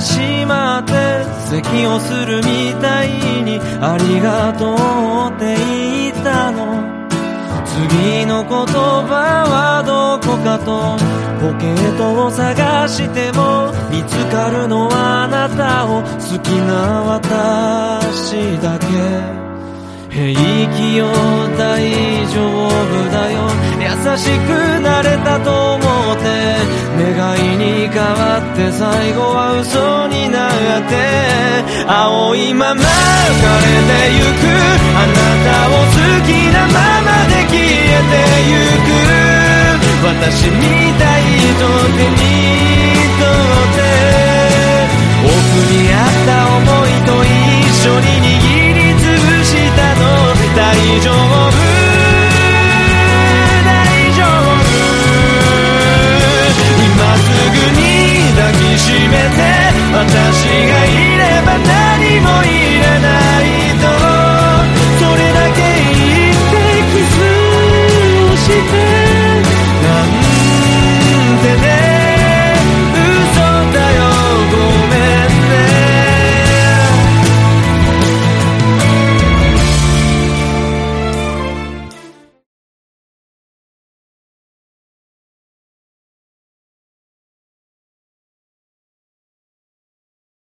しまって咳をするみたいにありがとうって言ったの。次の言葉はどこかとポケットを探しても見つかるのはあなたを好きな私だけ。平気よ大丈夫だよ優しくなれたと思って願いに変わって最後は嘘になって青いまま枯れてゆくあなたを好きなままで消えてゆく私みたい人手にとって奥にあった想いと一緒に握りつぶしたの大丈夫大丈夫今すぐに抱きしめて私がいれば